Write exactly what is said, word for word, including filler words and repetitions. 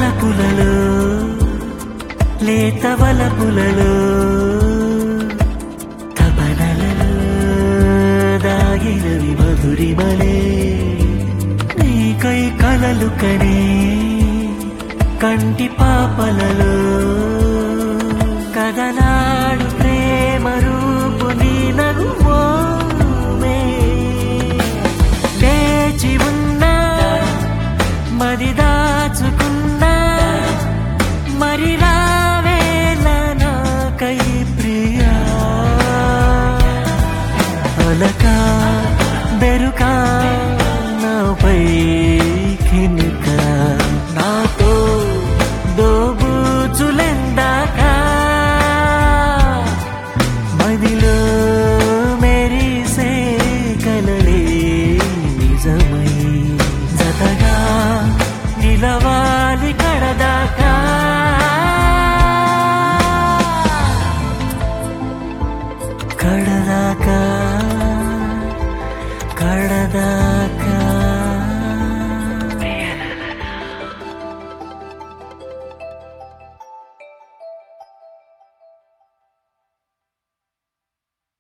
తలపులలో లేత వలపులలో తపనలలో దాగినవి మధురిమలే నీకై కలలు కనే కంటి పాపలలో కదలాడు ప్రేమ రూపు నీ నగుమోమే లేచి ఉన్నా మది దాచుకున్నా మరి రావేళ నాకై ప్రియా అలకా బెరుకా నాపై కినుక నాతో దోబూచులెందాకా మదిలో మెరిసే కలలే నిజమై జతగా నిలవాలి కడదాకా కడదాకా కడదా